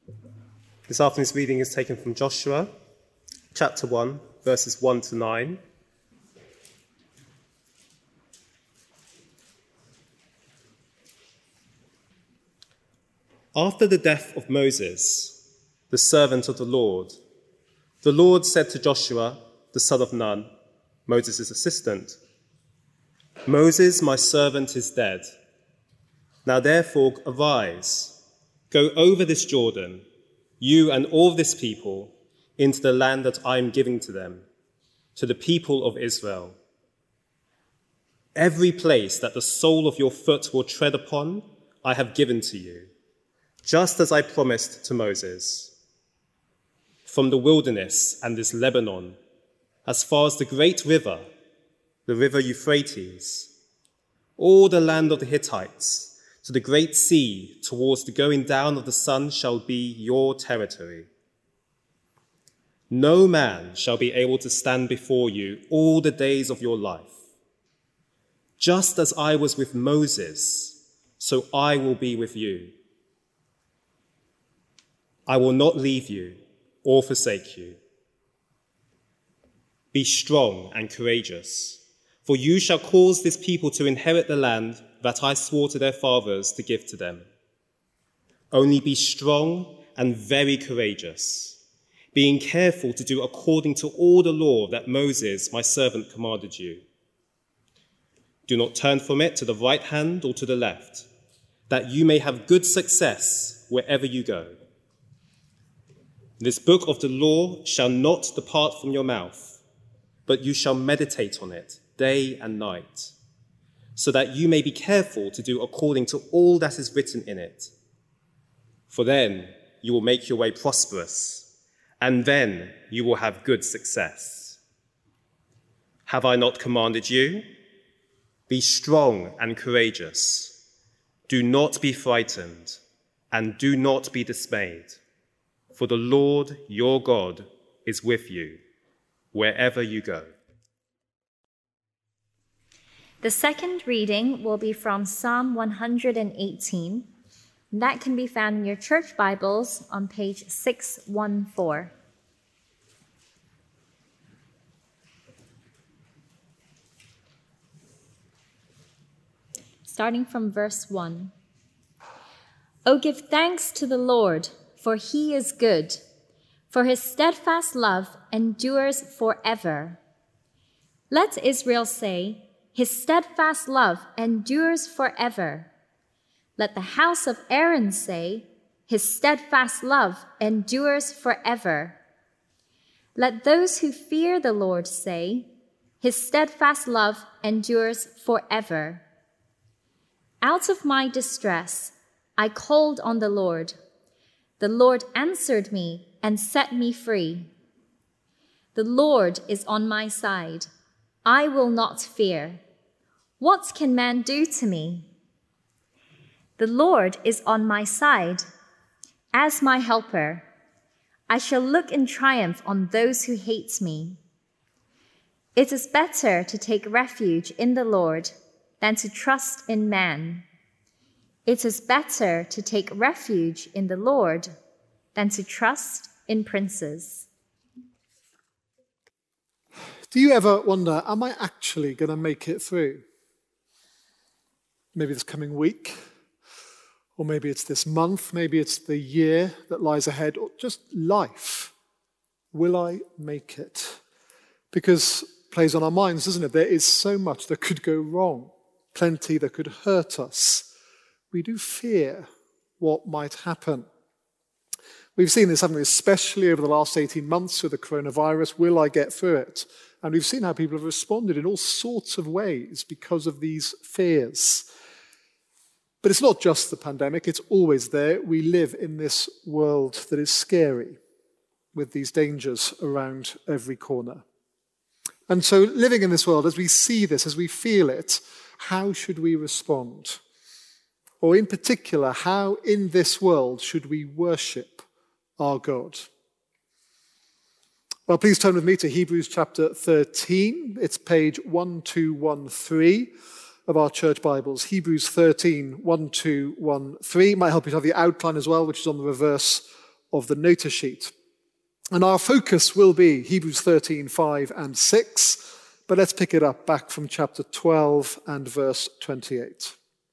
This afternoon's reading is taken from Joshua, chapter 1, verses 1 to 9. After the death of Moses, the servant of the Lord said to Joshua, the son of Nun, Moses' assistant, "Moses, my servant, is dead. Now therefore arise, go over this Jordan, you and all this people, into the land that I am giving to them, to the people of Israel. Every place that the sole of your foot will tread upon, I have given to you, just as I promised to Moses. From the wilderness and this Lebanon, as far as the great river, the river Euphrates, all the land of the Hittites, to the great sea, towards the going down of the sun shall be your territory. No man shall be able to stand before you all the days of your life. Just as I was with Moses, so I will be with you. I will not leave you or forsake you. Be strong and courageous, for you shall cause this people to inherit the land that I swore to their fathers to give to them. Only be strong and very courageous, being careful to do according to all the law that Moses, my servant, commanded you. Do not turn from it to the right hand or to the left, that you may have good success wherever you go. This book of the law shall not depart from your mouth, but you shall meditate on it day and night, so that you may be careful to do according to all that is written in it. For then you will make your way prosperous, and then you will have good success. Have I not commanded you? Be strong and courageous. Do not be frightened, and do not be dismayed. For the Lord your God is with you wherever you go." The second reading will be from Psalm 118. That can be found in your church Bibles on page 614. Starting from verse 1. "O give thanks to the Lord, for he is good, for his steadfast love endures forever. Let Israel say, his steadfast love endures forever. Let the house of Aaron say, his steadfast love endures forever. Let those who fear the Lord say, his steadfast love endures forever. Out of my distress, I called on the Lord. The Lord answered me and set me free. The Lord is on my side. I will not fear. What can man do to me? The Lord is on my side. As my helper, I shall look in triumph on those who hate me. It is better to take refuge in the Lord than to trust in man. It is better to take refuge in the Lord than to trust in princes." Do you ever wonder, am I actually going to make it through? Maybe this coming week, or maybe it's this month, maybe it's the year that lies ahead, or just life. Will I make it? Because it plays on our minds, doesn't it? There is so much that could go wrong, plenty that could hurt us. We do fear what might happen. We've seen this, haven't we, especially over the last 18 months with the coronavirus. Will I get through it? And we've seen how people have responded in all sorts of ways because of these fears. But it's not just the pandemic, it's always there. We live in this world that is scary, with these dangers around every corner. And so living in this world, as we see this, as we feel it, how should we respond? Or in particular, how in this world should we worship our God? Well, please turn with me to Hebrews chapter 13. It's page 1213 of our church Bibles. Hebrews 13, 1213. It might help you to have the outline as well, which is on the reverse of the notice sheet. And our focus will be Hebrews 13, 5 and 6, but let's pick it up back from chapter 12 and verse 28.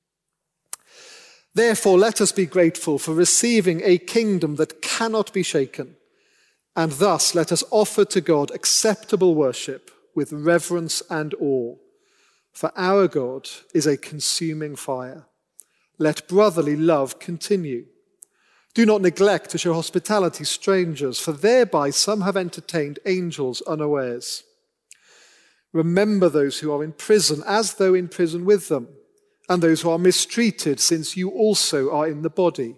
Therefore, let us be grateful for receiving a kingdom that cannot be shaken, and thus let us offer to God acceptable worship with reverence and awe. For our God is a consuming fire. Let brotherly love continue. Do not neglect to show hospitality to strangers, for thereby some have entertained angels unawares. Remember those who are in prison, as though in prison with them, and those who are mistreated, since you also are in the body.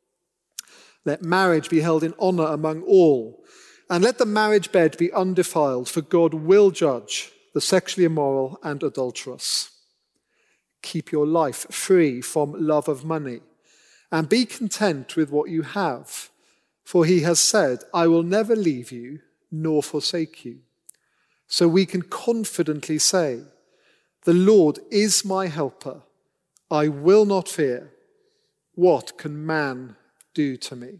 Let marriage be held in honor among all, and let the marriage bed be undefiled, for God will judge the sexually immoral and adulterous. Keep your life free from love of money, and be content with what you have, for he has said, I will never leave you nor forsake you. So we can confidently say, the Lord is my helper. I will not fear. What can man do to me?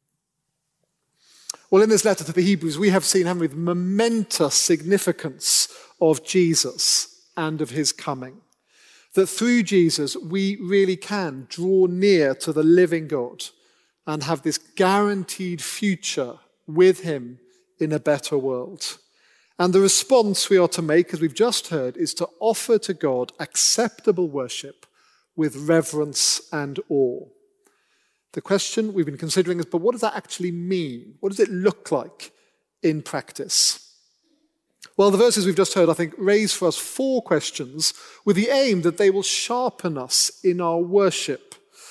Well, in this letter to the Hebrews, we have seen, haven't we, the momentous significance of Jesus and of his coming. That through Jesus, we really can draw near to the living God and have this guaranteed future with him in a better world. And the response we are to make, as we've just heard, is to offer to God acceptable worship with reverence and awe. The question we've been considering is, but what does that actually mean? What does it look like in practice? Well, the verses we've just heard, I think, raise for us 4 questions with the aim that they will sharpen us in our worship.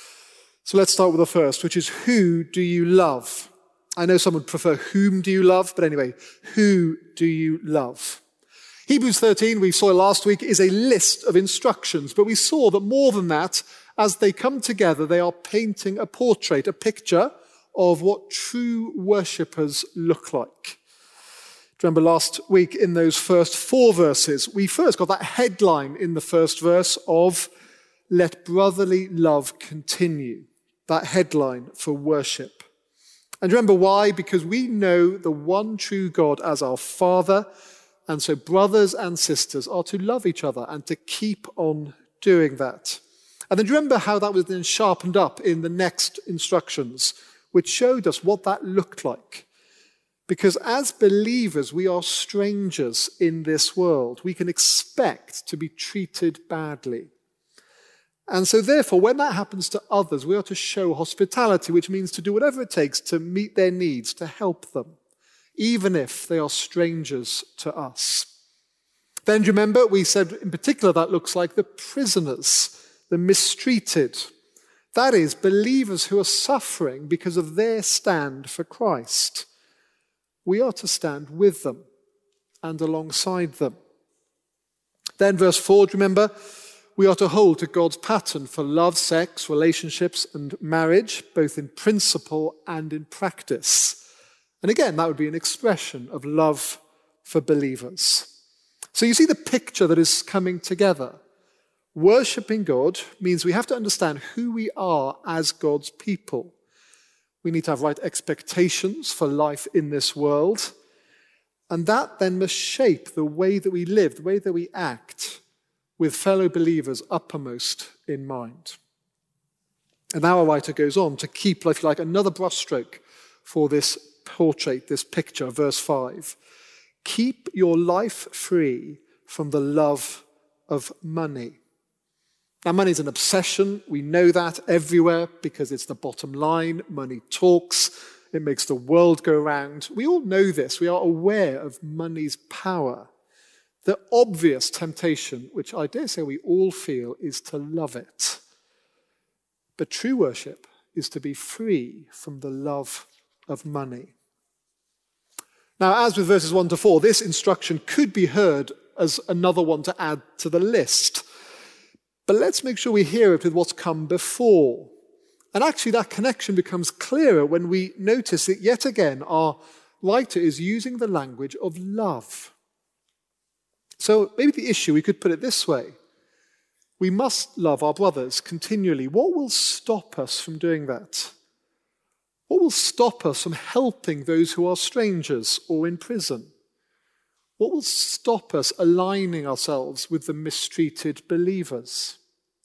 So let's start with the first, which is, who do you love? I know some would prefer whom do you love, but anyway, who do you love? Hebrews 13, we saw last week, is a list of instructions, but we saw that more than that, as they come together, they are painting a portrait, a picture of what true worshippers look like. Remember last week in those first 4 verses, we first got that headline in the first verse of let brotherly love continue. That headline for worship. And remember why? Because we know the one true God as our Father, and so brothers and sisters are to love each other and to keep on doing that. And then remember how that was then sharpened up in the next instructions, which showed us what that looked like. Because as believers, we are strangers in this world. We can expect to be treated badly. And so therefore, when that happens to others, we are to show hospitality, which means to do whatever it takes to meet their needs, to help them, even if they are strangers to us. Then remember, we said in particular that looks like the prisoners, the mistreated. That is, believers who are suffering because of their stand for Christ. We are to stand with them and alongside them. Then verse 4, remember, we are to hold to God's pattern for love, sex, relationships, and marriage, both in principle and in practice. And again, that would be an expression of love for believers. So you see the picture that is coming together. Worshipping God means we have to understand who we are as God's people. We need to have right expectations for life in this world. And that then must shape the way that we live, the way that we act, with fellow believers uppermost in mind. And now our writer goes on to keep, if you like, another brushstroke for this portrait, this picture, verse 5. Keep your life free from the love of money. Now, money is an obsession. We know that everywhere because it's the bottom line. Money talks. It makes the world go round. We all know this. We are aware of money's power. The obvious temptation, which I dare say we all feel, is to love it. But true worship is to be free from the love of money. Now, as with verses 1 to 4, this instruction could be heard as another one to add to the list. But let's make sure we hear it with what's come before. And actually that connection becomes clearer when we notice that yet again our writer is using the language of love. So maybe the issue, we could put it this way. We must love our brothers continually. What will stop us from doing that? What will stop us from helping those who are strangers or in prison? What will stop us aligning ourselves with the mistreated believers?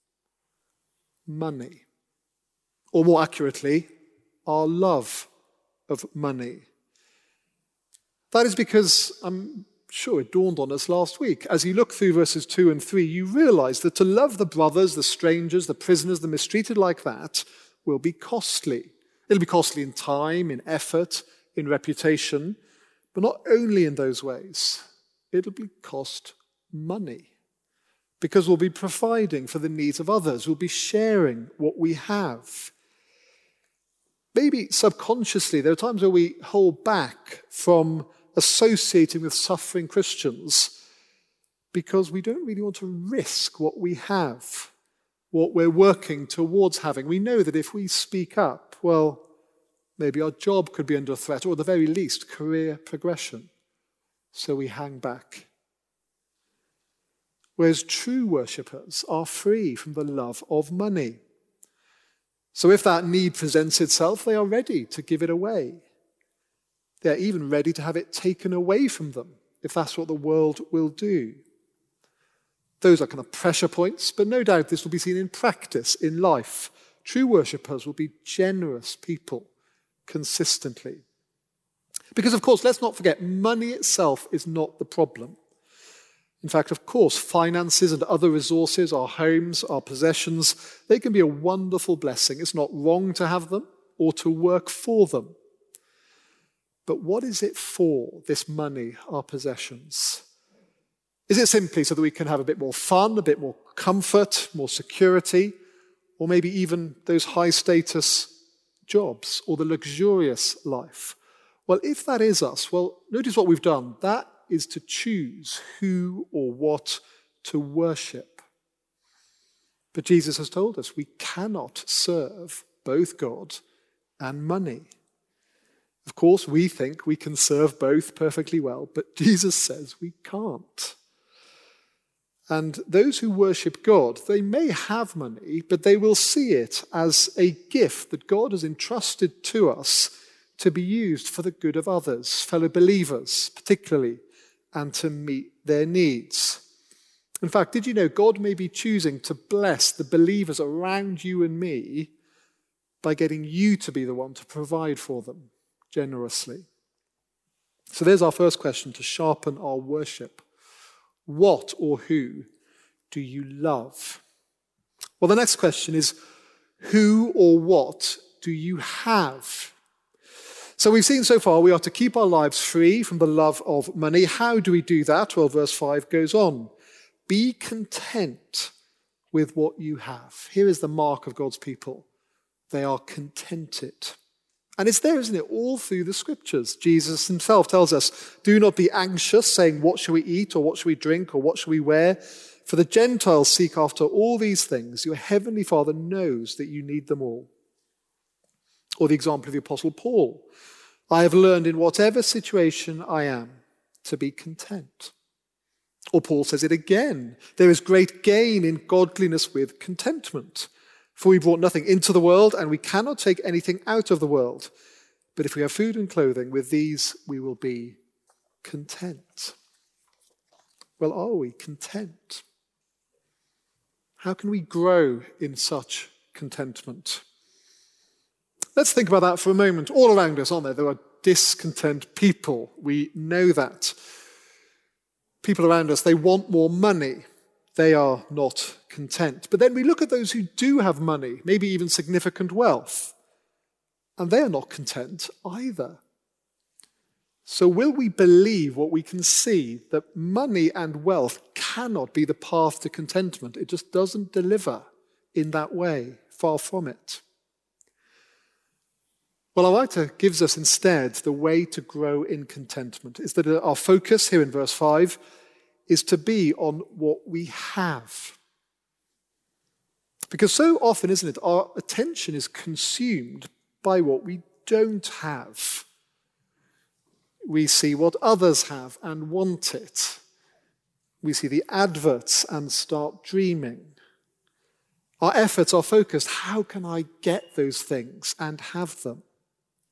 Money. Or more accurately, our love of money. That is because, I'm sure it dawned on us last week, as you look through verses 2 and 3, you realize that to love the brothers, the strangers, the prisoners, the mistreated like that will be costly. It'll be costly in time, in effort, in reputation, but not only in those ways. It'll cost money, because we'll be providing for the needs of others. We'll be sharing what we have. Maybe subconsciously, there are times where we hold back from associating with suffering Christians because we don't really want to risk what we have, what we're working towards having. We know that if we speak up, well, maybe our job could be under threat, or at the very least, career progression. So we hang back. Whereas true worshippers are free from the love of money. So if that need presents itself, they are ready to give it away. They're even ready to have it taken away from them, if that's what the world will do. Those are kind of pressure points, but no doubt this will be seen in practice, in life. True worshippers will be generous people consistently. Because, of course, let's not forget, money itself is not the problem. In fact, of course, finances and other resources, our homes, our possessions, they can be a wonderful blessing. It's not wrong to have them or to work for them. But what is it for, this money, our possessions? Is it simply so that we can have a bit more fun, a bit more comfort, more security, or maybe even those high-status jobs or the luxurious life? Well, if that is us, well, notice what we've done. That is to choose who or what to worship. But Jesus has told us we cannot serve both God and money. Of course, we think we can serve both perfectly well, but Jesus says we can't. And those who worship God, they may have money, but they will see it as a gift that God has entrusted to us to be used for the good of others, fellow believers particularly, and to meet their needs. In fact, did you know God may be choosing to bless the believers around you and me by getting you to be the one to provide for them generously? So there's our first question to sharpen our worship. What or who do you love? Well, the next question is, who or what do you have? So we've seen so far we are to keep our lives free from the love of money. How do we do that? Well, verse 5 goes on. Be content with what you have. Here is the mark of God's people. They are contented. And it's there, isn't it, all through the scriptures. Jesus himself tells us, do not be anxious, saying, what shall we eat, or what shall we drink, or what shall we wear? For the Gentiles seek after all these things. Your heavenly Father knows that you need them all. Or the example of the Apostle Paul. I have learned in whatever situation I am to be content. Or Paul says it again. There is great gain in godliness with contentment. For we brought nothing into the world, and we cannot take anything out of the world. But if we have food and clothing, with these we will be content. Well, are we content? How can we grow in such contentment? Let's think about that for a moment. All around us, aren't there? There are discontent people. We know that. People around us, they want more money. They are not content. But then we look at those who do have money, maybe even significant wealth, and they are not content either. So will we believe what we can see, that money and wealth cannot be the path to contentment? It just doesn't deliver in that way, far from it. Well, our writer gives us instead the way to grow in contentment, is that our focus here in verse 5 is to be on what we have. Because so often, isn't it, our attention is consumed by what we don't have. We see what others have and want it. We see the adverts and start dreaming. Our efforts are focused, how can I get those things and have them?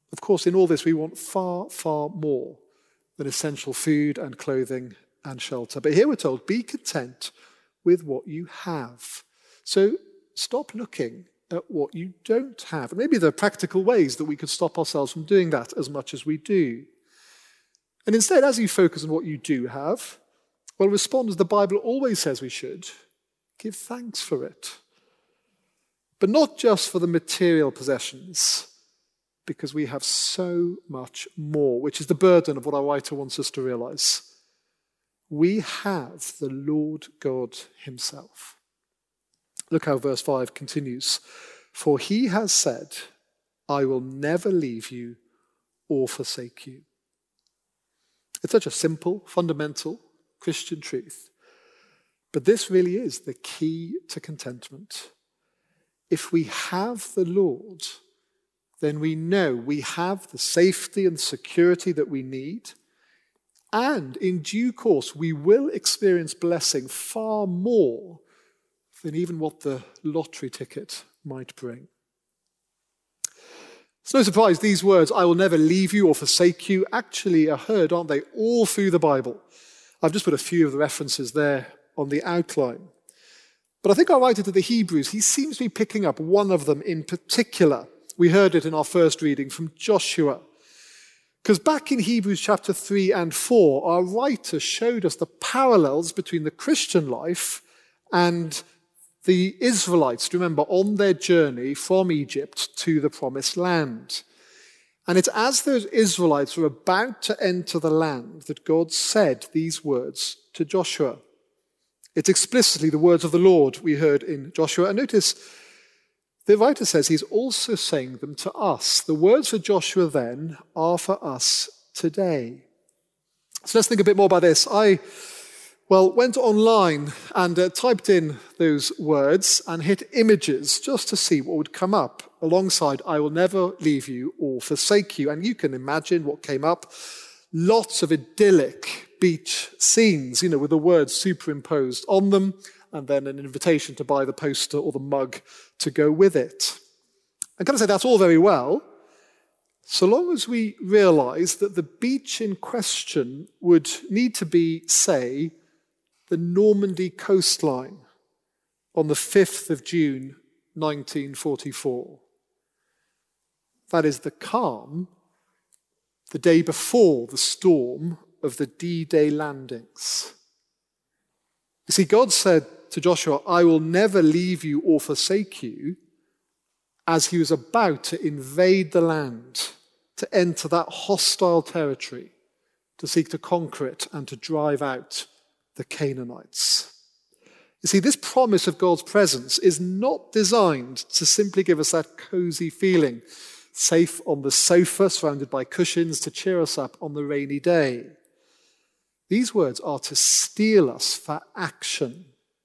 Of course, in all this, we want far, far more than essential food and clothing and shelter. But here we're told, be content with what you have. So stop looking at what you don't have. And maybe there are practical ways that we could stop ourselves from doing that as much as we do. And instead, as you focus on what you do have, well, respond as the Bible always says we should. Give thanks for it. But not just for the material possessions, because we have so much more, which is the burden of what our writer wants us to realize. We have the Lord God himself. Look how verse 5 continues. For he has said, I will never leave you or forsake you. It's such a simple, fundamental Christian truth. But this really is the key to contentment. If we have the Lord, then we know we have the safety and security that we need. And in due course, we will experience blessing far more than even what the lottery ticket might bring. It's no surprise these words, I will never leave you or forsake you, actually are heard, aren't they, all through the Bible. I've just put a few of the references there on the outline. But I think our writer to the Hebrews, he seems to be picking up one of them in particular. We heard it in our first reading from Joshua. Because back in Hebrews chapter 3 and 4, our writer showed us the parallels between the Christian life and the Israelites, remember, on their journey from Egypt to the promised land. And it's as those Israelites were about to enter the land that God said these words to Joshua. It's explicitly the words of the Lord we heard in Joshua. And notice, the writer says he's also saying them to us. The words for Joshua then are for us today. So let's think a bit more about this. I went online and typed in those words and hit images just to see what would come up alongside I will never leave you or forsake you. And you can imagine what came up. Lots of idyllic beach scenes, with the words superimposed on them, and then an invitation to buy the poster or the mug to go with it. I'm going to say that's all very well, so long as we realize that the beach in question would need to be, say, the Normandy coastline on the 5th of June, 1944. That is the calm, the day before the storm of the D-Day landings. You see, God said to Joshua, I will never leave you or forsake you, as he was about to invade the land, to enter that hostile territory, to seek to conquer it and to drive out the Canaanites. You see, this promise of God's presence is not designed to simply give us that cozy feeling, safe on the sofa, surrounded by cushions to cheer us up on the rainy day. These words are to steel us for action.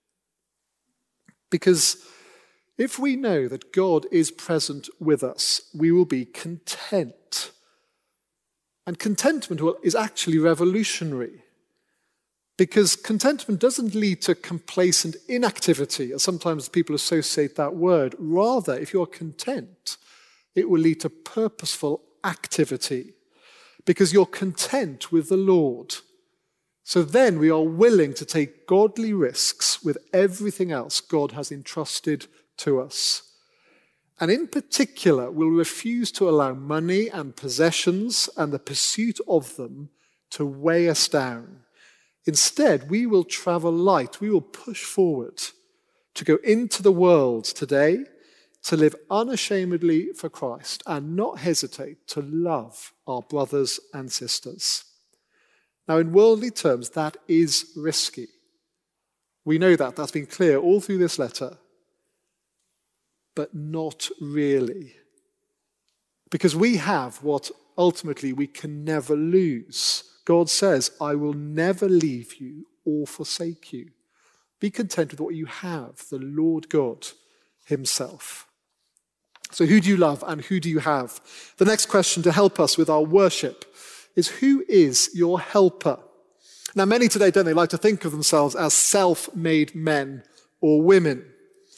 Because if we know that God is present with us, we will be content. And contentment is actually revolutionary. Because contentment doesn't lead to complacent inactivity, as sometimes people associate that word. Rather, if you're content, it will lead to purposeful activity. Because you're content with the Lord. So then we are willing to take godly risks with everything else God has entrusted to us. And in particular, we'll refuse to allow money and possessions and the pursuit of them to weigh us down. Instead, we will travel light. We will push forward to go into the world today, to live unashamedly for Christ and not hesitate to love our brothers and sisters. Now, in worldly terms, that is risky. We know that. That's been clear all through this letter. But not really. Because we have what ultimately we can never lose. God says, I will never leave you or forsake you. Be content with what you have, the Lord God himself. So who do you love and who do you have? The next question to help us with our worship is, who is your helper? Now, many today, don't they, like to think of themselves as self-made men or women.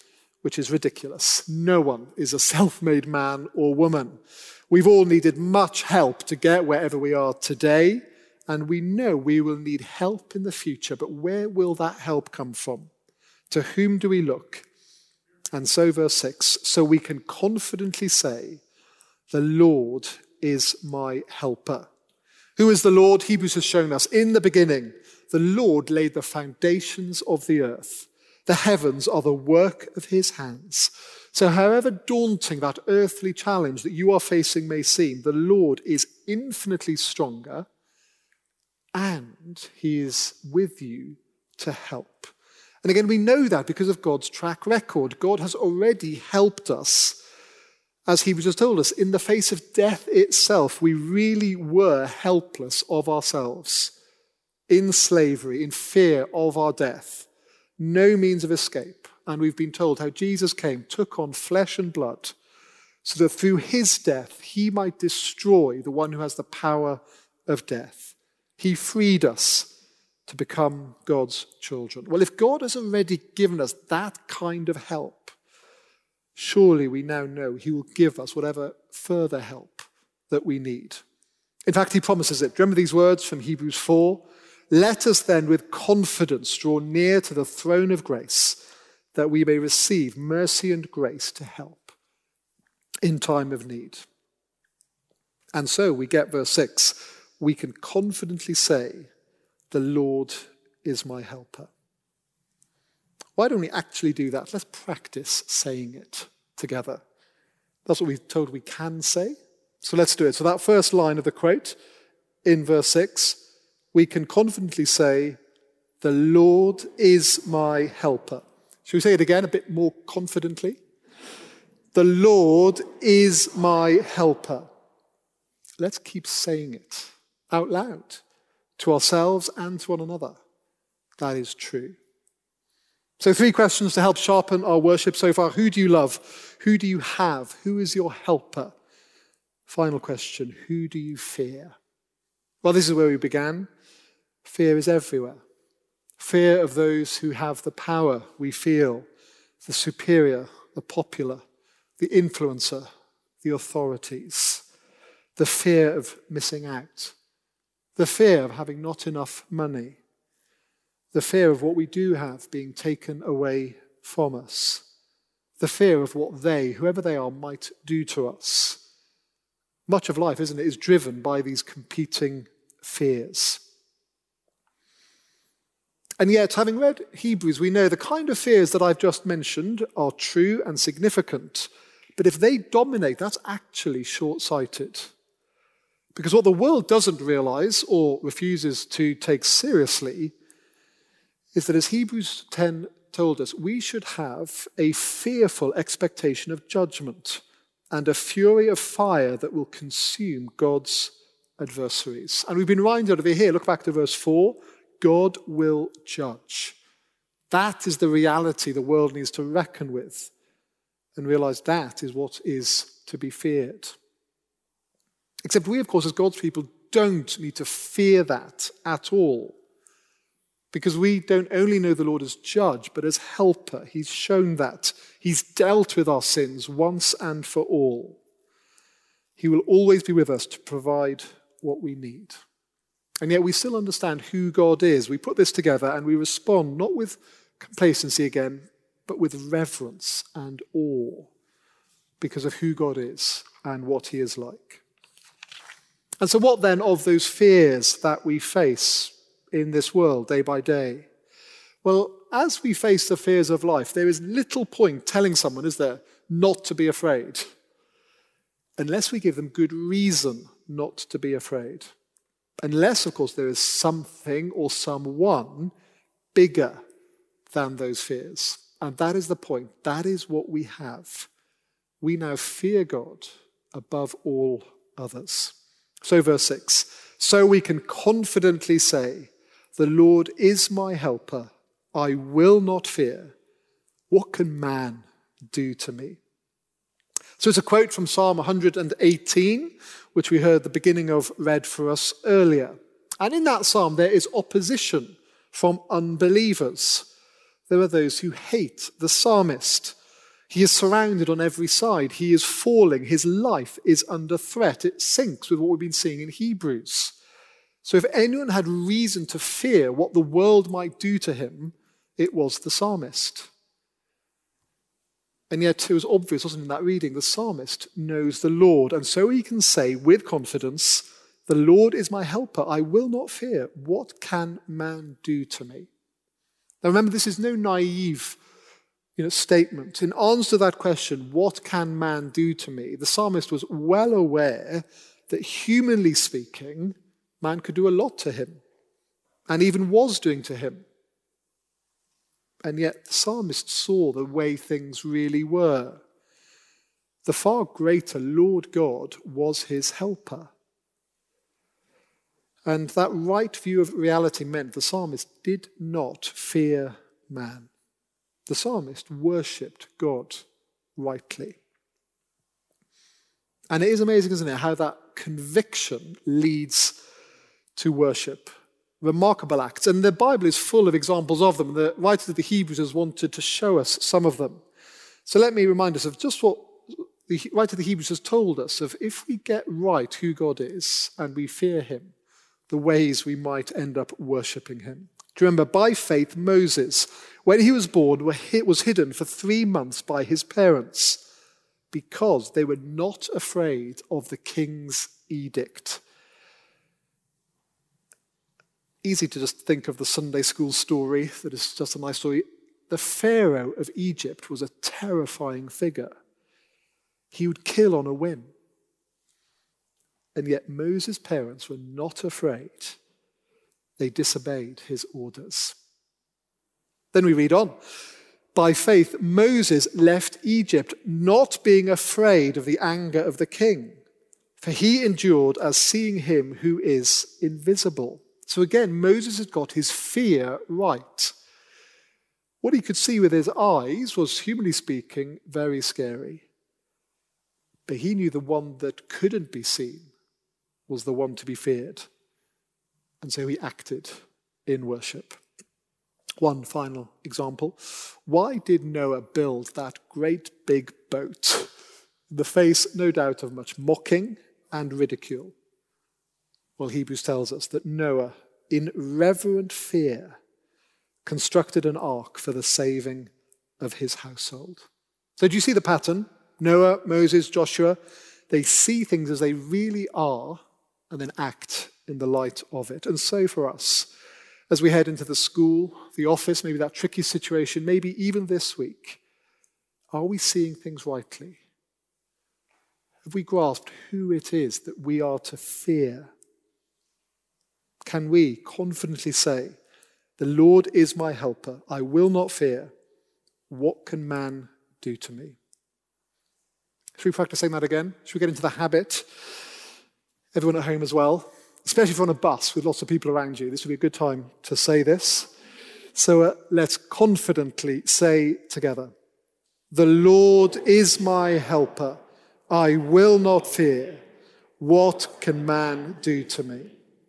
which is ridiculous. No one is a self-made man or woman. We've all needed much help to get wherever we are today, and we know we will need help in the future. But where will that help come from? To whom do we look? And so verse 6, so we can confidently say, the Lord is my helper. Who is the Lord? Hebrews has shown us. In the beginning, the Lord laid the foundations of the earth. The heavens are the work of his hands. So however daunting that earthly challenge that you are facing may seem, the Lord is infinitely stronger and he is with you to help. And again, we know that because of God's track record. God has already helped us. As Hebrews has told us, in the face of death itself, we really were helpless of ourselves, in slavery, in fear of our death, no means of escape. And we've been told how Jesus came, took on flesh and blood, so that through his death, he might destroy the one who has the power of death. He freed us to become God's children. Well, if God has already given us that kind of help, surely we now know he will give us whatever further help that we need. In fact, he promises it. Remember these words from Hebrews 4? Let us then with confidence draw near to the throne of grace, that we may receive mercy and grace to help in time of need. And so we get verse 6. We can confidently say, the Lord is my helper. Why don't we actually do that? Let's practice saying it together. That's what we've told we can say. So let's do it. So that first line of the quote in verse 6, we can confidently say, the Lord is my helper. Shall we say it again a bit more confidently? The Lord is my helper. Let's keep saying it out loud to ourselves and to one another. That is true. So 3 questions to help sharpen our worship so far. Who do you love? Who do you have? Who is your helper? Final question, who do you fear? Well, this is where we began. Fear is everywhere. Fear of those who have the power we feel, the superior, the popular, the influencer, the authorities. The fear of missing out. The fear of having not enough money. The fear of what we do have being taken away from us. The fear of what they, whoever they are, might do to us. Much of life, isn't it, is driven by these competing fears. And yet, having read Hebrews, we know the kind of fears that I've just mentioned are true and significant. But if they dominate, that's actually short-sighted. Because what the world doesn't realize or refuses to take seriously is that, as Hebrews 10 told us, we should have a fearful expectation of judgment and a fury of fire that will consume God's adversaries. And we've been reminded over here, look back to verse 4, God will judge. That is the reality the world needs to reckon with and realize that is what is to be feared. Except we, of course, as God's people, don't need to fear that at all. Because we don't only know the Lord as judge, but as helper. He's shown that. He's dealt with our sins once and for all. He will always be with us to provide what we need. And yet we still understand who God is. We put this together and we respond not with complacency again, but with reverence and awe because of who God is and what he is like. And so what then of those fears that we face in this world day by day? Well, as we face the fears of life, there is little point telling someone, is there, not to be afraid, unless we give them good reason not to be afraid. Unless, of course, there is something or someone bigger than those fears. And that is the point. That is what we have. We now fear God above all others. So verse 6, so we can confidently say, the Lord is my helper. I will not fear. What can man do to me? So it's a quote from Psalm 118, which we heard the beginning of read for us earlier. And in that psalm, there is opposition from unbelievers. There are those who hate the psalmist. He is surrounded on every side. He is falling. His life is under threat. It syncs with what we've been seeing in Hebrews. So if anyone had reason to fear what the world might do to him, it was the psalmist. And yet it was obvious, wasn't it, in that reading, the psalmist knows the Lord. And so he can say with confidence, the Lord is my helper. I will not fear. What can man do to me? Now remember, this is no naive statement. In answer to that question, what can man do to me? The psalmist was well aware that humanly speaking, man could do a lot to him, and even was doing to him. And yet the psalmist saw the way things really were. The far greater Lord God was his helper. And that right view of reality meant the psalmist did not fear man. The psalmist worshipped God rightly. And it is amazing, isn't it, how that conviction leads to worship. Remarkable acts. And the Bible is full of examples of them. The writer of the Hebrews has wanted to show us some of them. So let me remind us of just what the writer of the Hebrews has told us of if we get right who God is and we fear him, the ways we might end up worshipping him. Do you remember, by faith, Moses, when he was born, was hidden for 3 months by his parents because they were not afraid of the king's edict. Easy to just think of the Sunday school story that is just a nice story. The Pharaoh of Egypt was a terrifying figure. He would kill on a whim. And yet Moses' parents were not afraid. They disobeyed his orders. Then we read on. By faith, Moses left Egypt, not being afraid of the anger of the king, for he endured as seeing him who is invisible. So again, Moses had got his fear right. What he could see with his eyes was, humanly speaking, very scary. But he knew the one that couldn't be seen was the one to be feared. And so he acted in worship. One final example. Why did Noah build that great big boat? In the face, no doubt, of much mocking and ridicule. Well, Hebrews tells us that Noah, in reverent fear, constructed an ark for the saving of his household. So do you see the pattern? Noah, Moses, Joshua, they see things as they really are and then act in the light of it. And so for us, as we head into the school, the office, maybe that tricky situation, maybe even this week, are we seeing things rightly? Have we grasped who it is that we are to fear? Can we confidently say, the Lord is my helper, I will not fear. What can man do to me? Should we practice saying that again? Should we get into the habit? Everyone at home as well, especially if you're on a bus with lots of people around you, this would be a good time to say this. So let's confidently say together, the Lord is my helper, I will not fear. What can man do to me?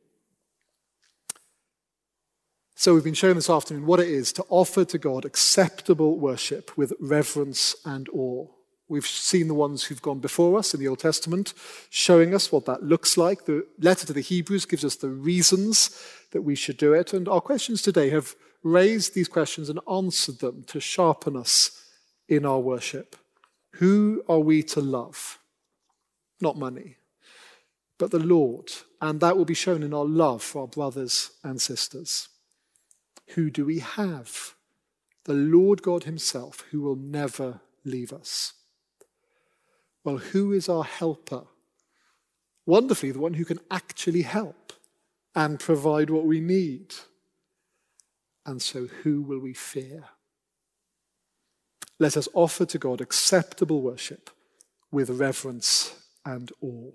So we've been shown this afternoon what it is to offer to God acceptable worship with reverence and awe. We've seen the ones who've gone before us in the Old Testament, showing us what that looks like. The letter to the Hebrews gives us the reasons that we should do it. And our questions today have raised these questions and answered them to sharpen us in our worship. Who are we to love? Not money, but the Lord. And that will be shown in our love for our brothers and sisters. Who do we have? The Lord God himself, who will never leave us. Well, who is our helper? Wonderfully, the one who can actually help and provide what we need. And so who will we fear? Let us offer to God acceptable worship with reverence and awe.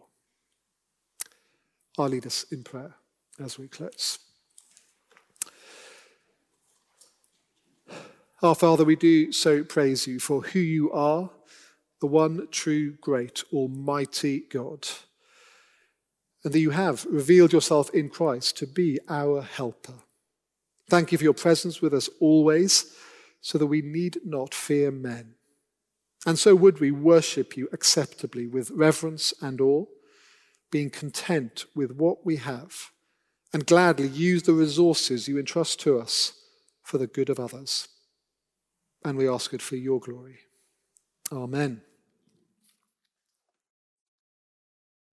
I'll lead us in prayer as we close. Our Father, we do so praise you for who you are, the one true, great, almighty God, and that you have revealed yourself in Christ to be our helper. Thank you for your presence with us always, so that we need not fear men. And so would we worship you acceptably with reverence and awe, being content with what we have, and gladly use the resources you entrust to us for the good of others. And we ask it for your glory. Amen.